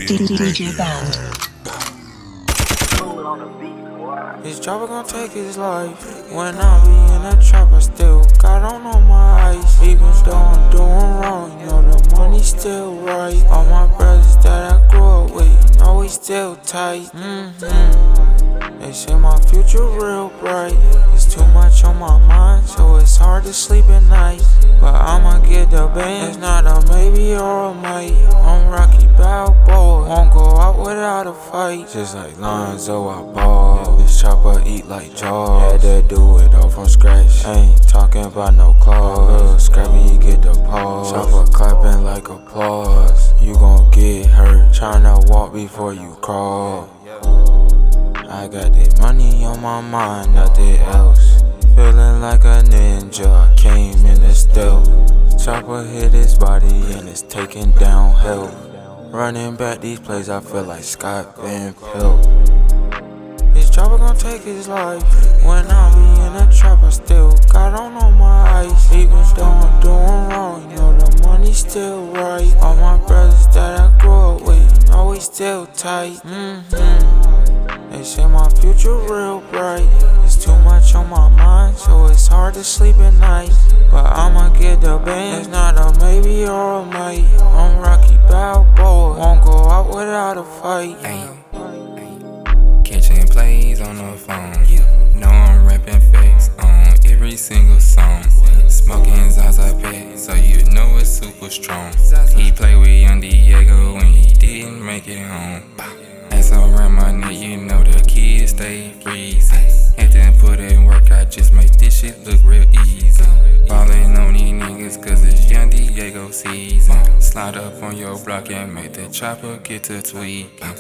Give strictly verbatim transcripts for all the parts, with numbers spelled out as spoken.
D J Band. This chopper gon' take his life. When I be in the trap, I still got on all my ice. Even though I'm doing wrong, you know the money still right. All my brothers that I grew up with, you know we still tight. Mm-hmm. They say my future real bright. It's too much on my mind, so it's hard to sleep at night. But I'ma get the band. It's not a maybe or a might. I'm Rocky Balboa, won't go out without a fight. Just like Lonzo, I ball. This chopper eat like Jaws. Had to do it all from scratch. Ain't talking about no claws. Little scrappy, you get the pause. Chopper clapping like applause. You gon' get hurt tryna walk before you crawl. I got this money on my mind, nothing else. Feeling like a ninja, I came in the stealth. Chopper hit his body and it's taking down health. Running back these plays, I feel like Scott Van Pelt. This chopper gon' take his life. When I be in the trap, I still got on all my ice. Even though I'm doing wrong, you know the money still right. All my brothers that I grew up with, you know we still tight. Mm-hmm. They say my future real bright. It's too much on my mind, so it's hard to sleep at night. But I'ma get the band. It's not a maybe or a might. I'm Rocky Balboa, won't go out without a fight. Ay, catching plays on the phone. Know I'm rapping facts on every single song. Smoking Zaza pack, so you know it's super strong. He played with Young Diego when he didn't make it home. Ice around my neck, you know the kids stay freezing. Had to put in work, I just make this shit look real easy. Ballin' on these niggas cause it's Young Diego season. Slide up on your block and make the chopper get to tweaking.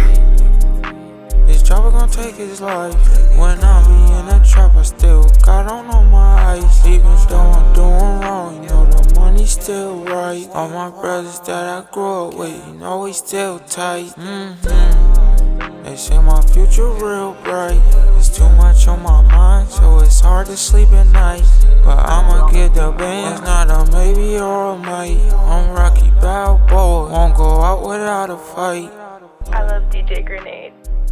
This chopper gon' take his life. When I be in the trap, I still got on all my ice. Even though I'm doing wrong, you know the money still right. All my brothers that I grew up with, you know we still tight. Mm-hmm. They say my future real bright. It's too much on my mind, so it's hard to sleep at night. But I'ma get the band. It's not a maybe or a might. I'm Rocky Balboa, won't go out without a fight. I love D J Grenade.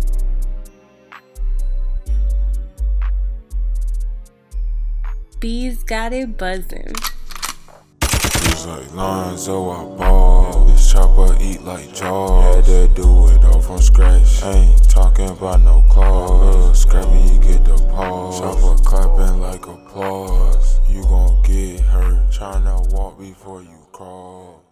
Bees got it buzzing. It's like Lonzo, I ball. This chopper eat like Jaws. Had to do it all from scratch. Ain't talking about no claws. Little scrappy, you get the pause. Chopper clapping like applause. You gon' get hurt tryna walk before you crawl.